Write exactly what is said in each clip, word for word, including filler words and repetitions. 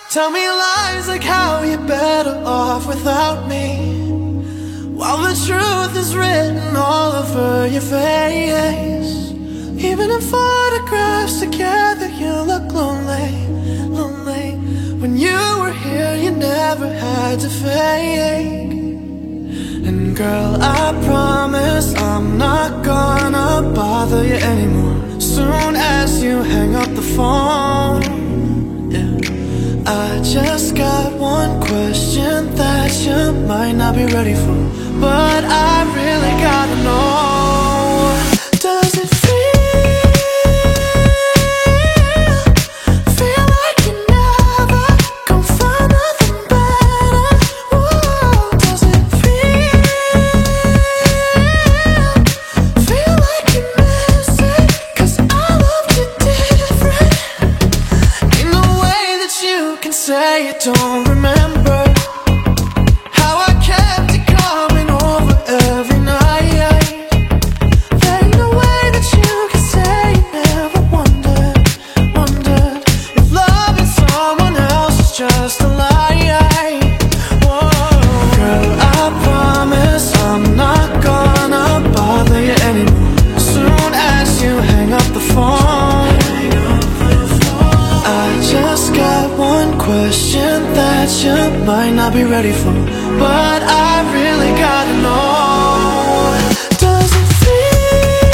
Tell me lies like how you're better off without me, while the truth is written all over your face. Even in photographs together you look lonely, lonely. When you were here you never had to fake. And girl, I promise I'm not gonna bother you anymore soon as you hang up the phone. Yeah. I just got one question that you might not be ready for, but I really gotta know. Does it feel, feel like you never gon' find nothing better? Whoa, does it feel, feel like you miss it? 'Cause I loved you different. Ain't no way that you can say you don't remember how I kept you coming over every night. There ain't no way that you can say you never wondered, wondered if loving someone else is just a lie. Whoa. Girl, I promise I'm not gonna bother you anymore soon as you hang up the phone. I just got one question that you might not be ready for, but I really gotta know. Does it feel,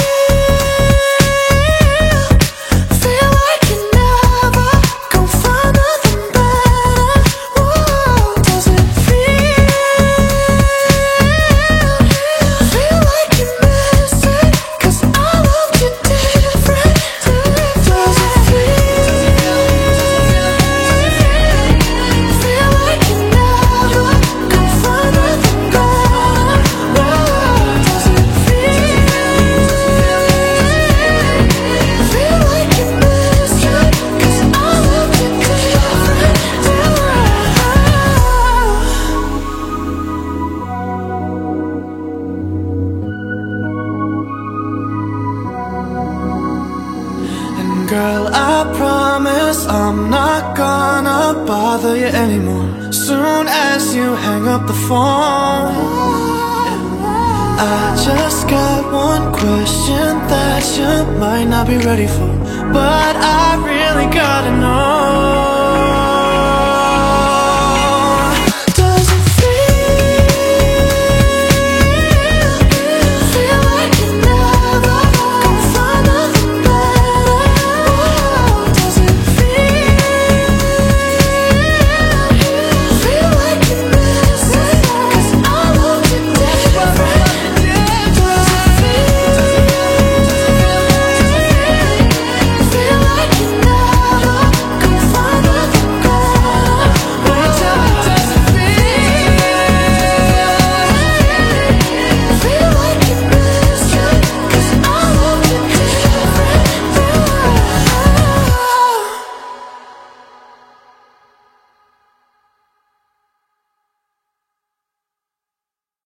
feel like you never gon' find nothing better? Whoa, does it feel, feel like you miss it? 'Cause I loved you different. Does it feel, feel like you never gon' find nothing better? Whoa, does it feel, feel like you miss it? 'Cause I loved you different. And girl, I promise I'm not gonna bother you anymore soon as you hang up the phone. I just got one question that you might not be ready for, but I really gotta know.